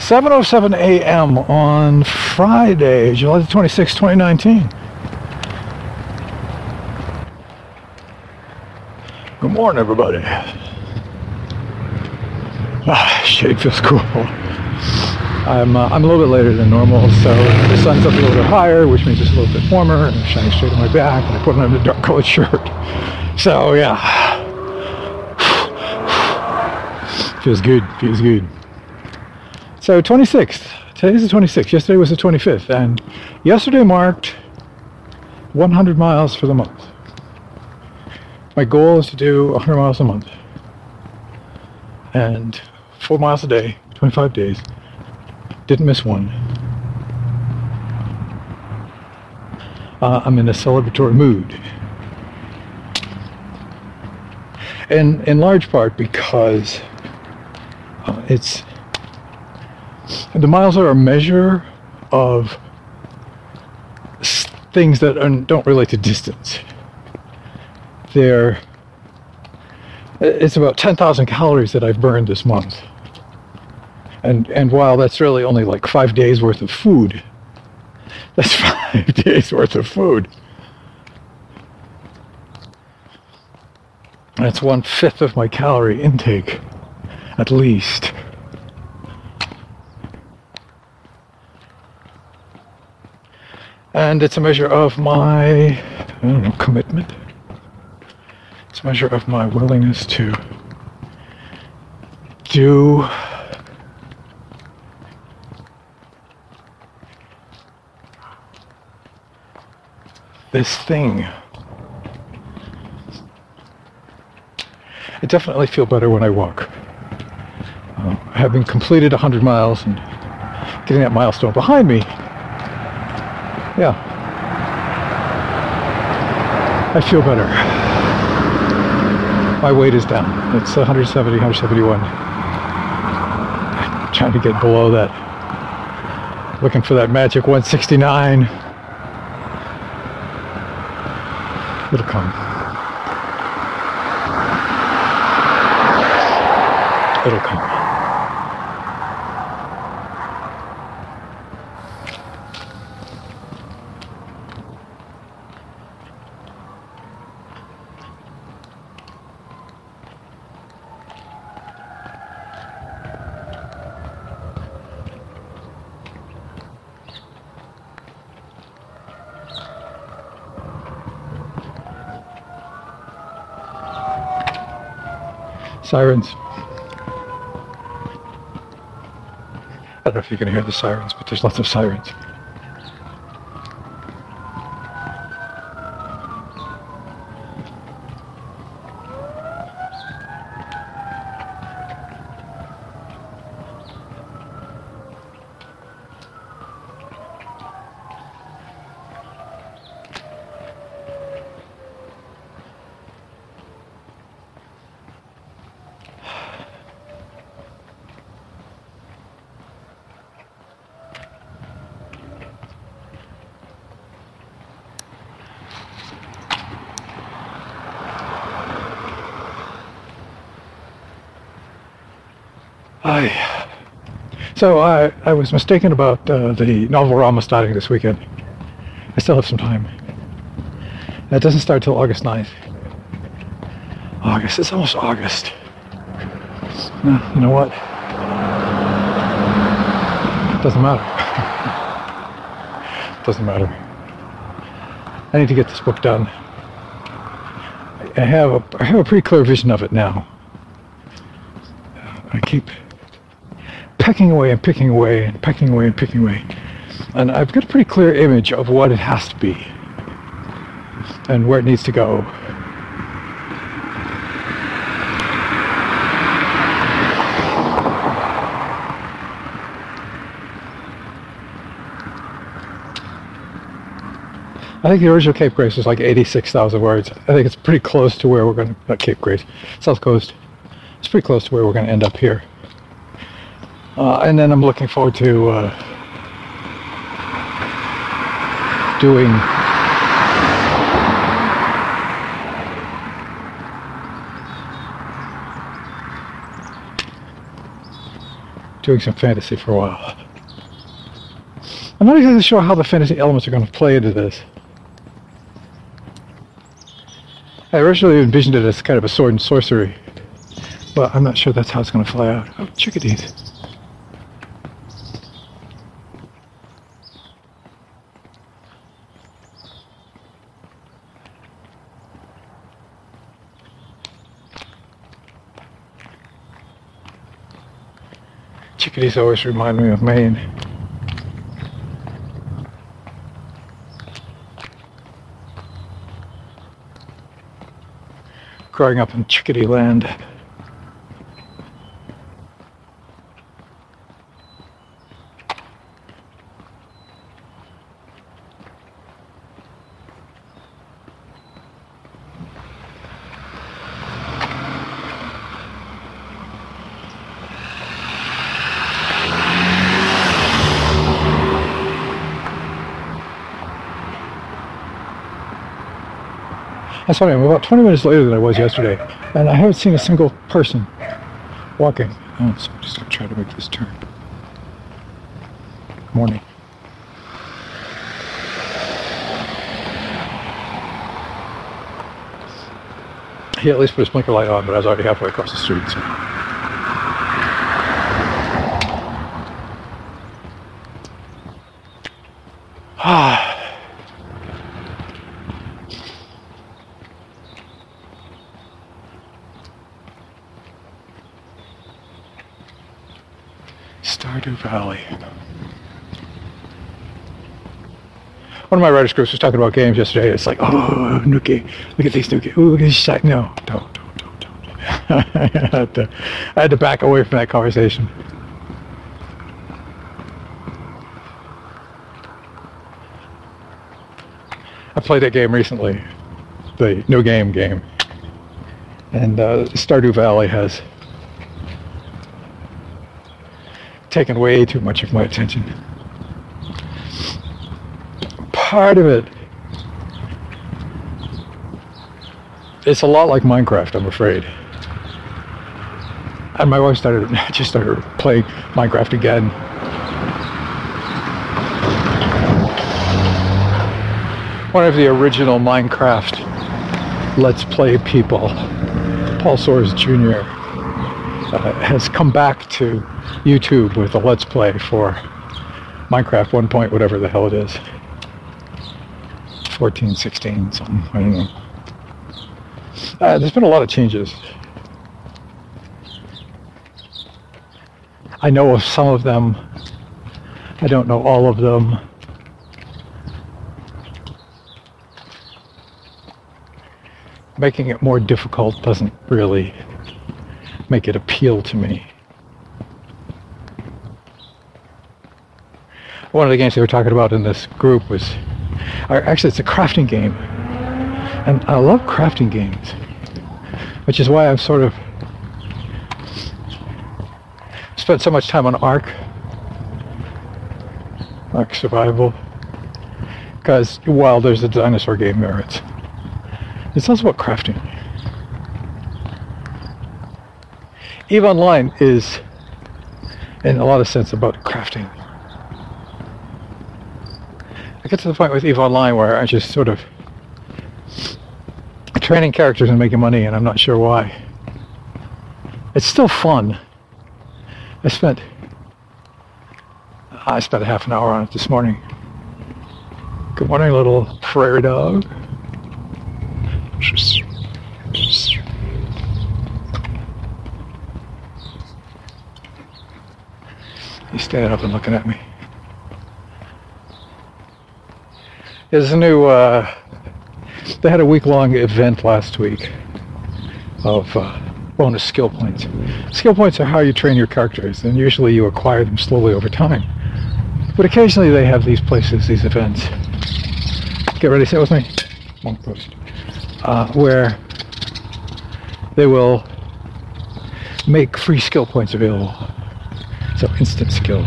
7:07 a.m. on Friday, July the 26th, 2019. Good morning, everybody. Shade feels cool. I'm a little bit later than normal, so the sun's up a little bit higher, which means it's a little bit warmer, and I'm shining straight on my back, and I put on a dark colored shirt. So yeah, feels good. So 26th. Today's the 26th. Yesterday was the 25th, and yesterday marked 100 miles for the month. My goal is to do 100 miles a month, and 4 miles a day, 25 days. Didn't miss one. I'm in a celebratory mood, and in large part because the miles are a measure of things that don't relate to distance. It's about 10,000 calories that I've burned this month. And while that's really only like 5 days worth of food, that's 5 days worth of food. That's 1/5 of my calorie intake, at least. And it's a measure of my, commitment. It's a measure of my willingness to do this thing. I definitely feel better when I walk. Having completed 100 miles and getting that milestone behind me, yeah, I feel better. My weight is down. It's 170, 171. I'm trying to get below that. Looking for that magic 169. It'll come. It'll come. Sirens. I don't know if you can hear the sirens, but there's lots of sirens. So I was mistaken about the Novel-Rama starting this weekend. I still have some time. It doesn't start till August 9th. August, it's almost August. No, you know what? Doesn't matter. Doesn't matter. I need to get this book done. I have a pretty clear vision of it now. I keep pecking away and picking away and pecking away and picking away. And I've got a pretty clear image of what it has to be and where it needs to go. I think the original Cape Grace was like 86,000 words. I think it's pretty close to where we're going to, not Cape Grace, South Coast. It's pretty close to where we're going to end up here. And then I'm looking forward to doing some fantasy for a while. I'm not exactly sure how the fantasy elements are going to play into this. I originally envisioned it as kind of a sword and sorcery, but I'm not sure that's how it's going to fly out. Oh, chickadees. Chickadees always remind me of Maine. Growing up in chickadee land. That's funny, I'm about 20 minutes later than I was yesterday, and I haven't seen a single person walking. Oh, so I'm just going to try to make this turn. Morning. He at least put his blinker light on, but I was already halfway across the street. So. Stardew Valley. One of my writers groups was talking about games yesterday. It's like, oh, Nuki, look at these Nuki. Ooh, look at this shot. No, don't. I had to back away from that conversation. I played that game recently, the No Game game, and Stardew Valley has taken way too much of my attention. Part of it, it's a lot like Minecraft, I'm afraid. And my wife just started playing Minecraft again. One of the original Minecraft Let's Play people, Paul Soares Jr., has come back to YouTube with a Let's Play for Minecraft 1 point whatever the hell it is. 14, 16, something, I don't know. There's been a lot of changes. I know of some of them. I don't know all of them. Making it more difficult doesn't really make it appeal to me. One of the games they were talking about in this group was, actually it's a crafting game. And I love crafting games, which is why I've sort of spent so much time on Ark Survival, because while there's a dinosaur game there, it's also about crafting. EVE Online is, in a lot of sense, about crafting. I get to the point with EVE Online where I just sort of training characters and making money, and I'm not sure why. It's still fun. I spent a half an hour on it this morning. Good morning, little prairie dog. He's standing up and looking at me. There's a new, they had a week-long event last week of bonus skill points. Skill points are how you train your characters, and usually you acquire them slowly over time. But occasionally they have these places, these events. Get ready, sit with me. Monk post. Where they will make free skill points available. So instant skill.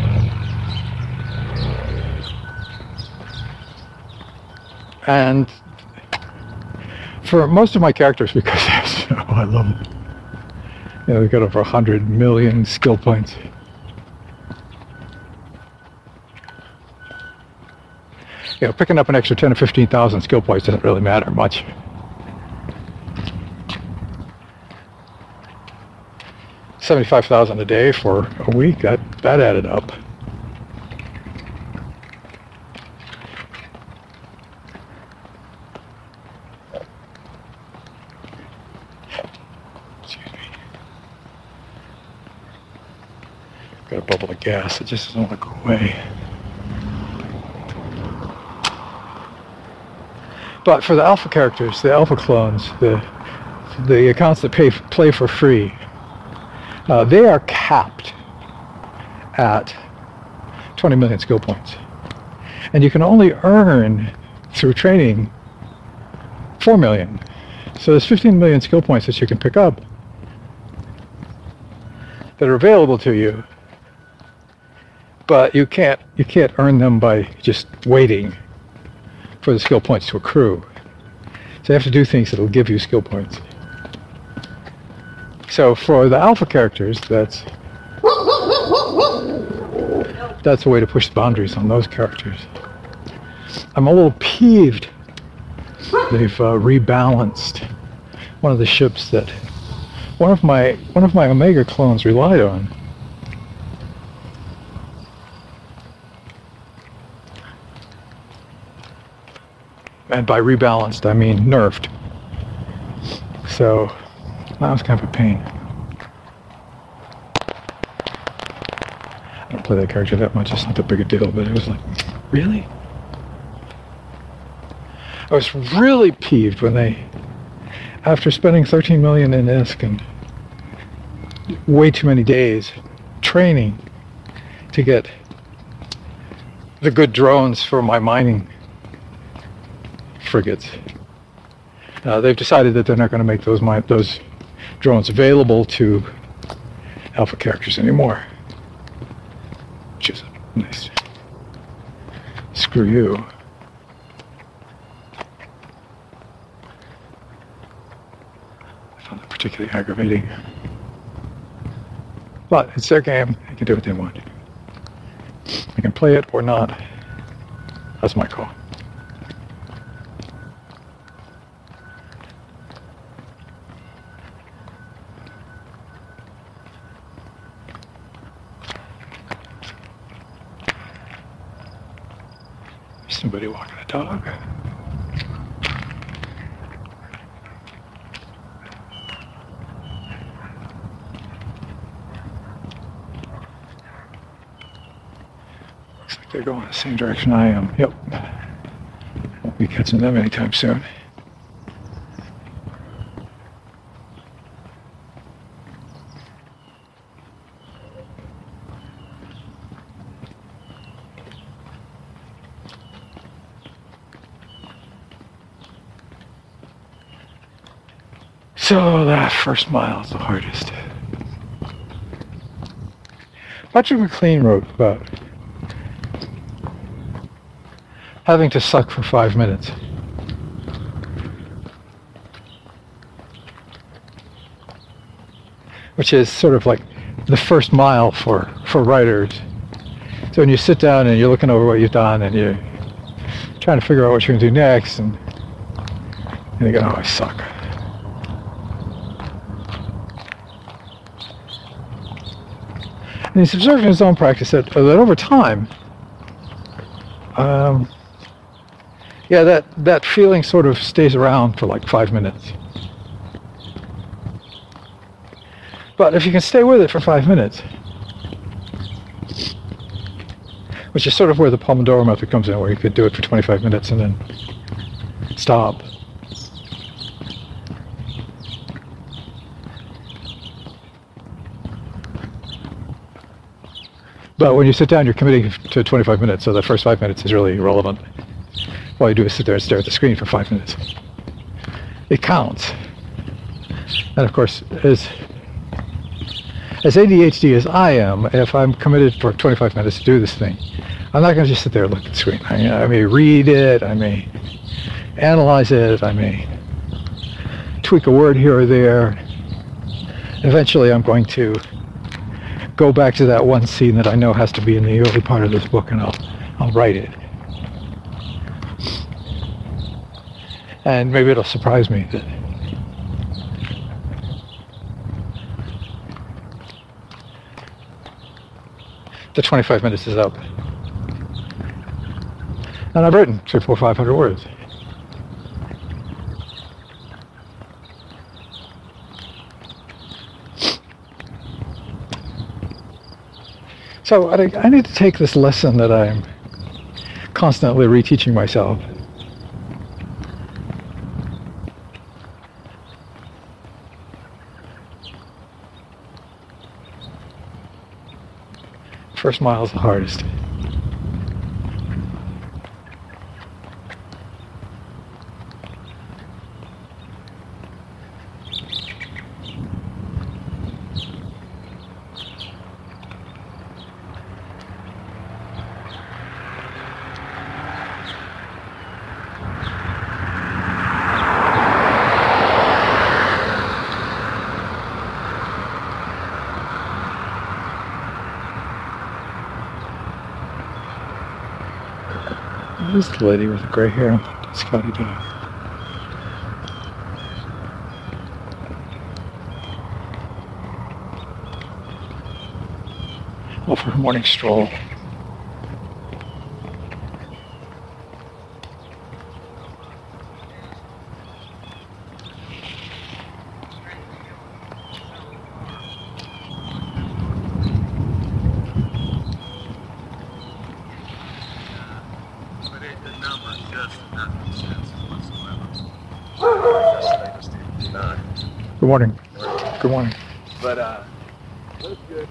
And for most of my characters, because I love them. You know, they've got over 100 million skill points. picking up an extra 10 or 15,000 skill points doesn't really matter much. $75,000 a day for a week, that added up. Excuse me. Got a bubble of gas, it just doesn't want to go away. But for the alpha characters, the alpha clones, the accounts that play for free, they are capped at 20 million skill points. And you can only earn through training 4 million. So there's 15 million skill points that you can pick up that are available to you, but you can't earn them by just waiting for the skill points to accrue. So you have to do things that will give you skill points. So for the alpha characters, that's a way to push the boundaries on those characters. I'm a little peeved. They've rebalanced one of the ships that one of my Omega clones relied on. And by rebalanced, I mean nerfed. So that was kind of a pain. I don't play that character that much, it's not that big a deal, but it was like, really? I was really peeved when they, after spending 13 million in ISK and way too many days training to get the good drones for my mining frigates, they've decided that they're not going to make those drones available to alpha characters anymore. Which is nice. Screw you. I found that particularly aggravating. But it's their game. They can do what they want. They can play it or not. That's my call. Somebody walking a dog. Looks like they're going the same direction I am. Yep. Won't be catching them anytime soon. So that first mile is the hardest. Patrick McLean wrote about having to suck for 5 minutes. Which is sort of like the first mile for writers. So when you sit down and you're looking over what you've done and you're trying to figure out what you're going to do next, and you go, oh, I suck. And he's observed in his own practice that over time, that feeling sort of stays around for like 5 minutes. But if you can stay with it for 5 minutes, which is sort of where the Pomodoro method comes in, where you could do it for 25 minutes and then stop. But when you sit down, you're committing to 25 minutes, so the first 5 minutes is really irrelevant. All you do is sit there and stare at the screen for 5 minutes. It counts. And of course, as ADHD as I am, if I'm committed for 25 minutes to do this thing, I'm not going to just sit there and look at the screen. I may read it, I may analyze it, I may tweak a word here or there. Eventually I'm going to go back to that one scene that I know has to be in the early part of this book, and I'll write it. And maybe it'll surprise me that the 25 minutes is up. And I've written 300, 400, 500 words. So I need to take this lesson that I'm constantly reteaching myself. First mile is the hardest. Who's the lady with the gray hair? Scotty dog. Well, for her morning stroll. Good morning. Good morning. But that's good.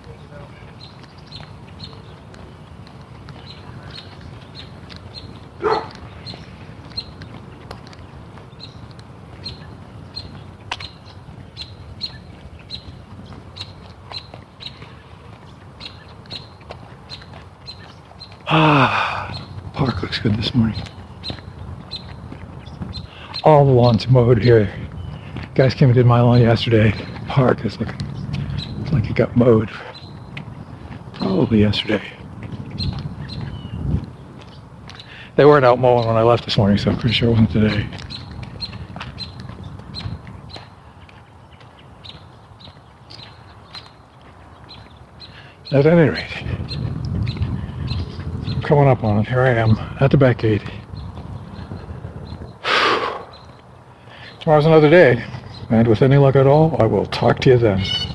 Park looks good this morning. All the lawns mowed here. Guys came and did my lawn yesterday. Park is looking like it got mowed probably yesterday. They weren't out mowing when I left this morning, so I'm pretty sure it wasn't today. At any rate, I'm coming up on it. Here I am at the back gate. Tomorrow's another day. And with any luck at all, I will talk to you then.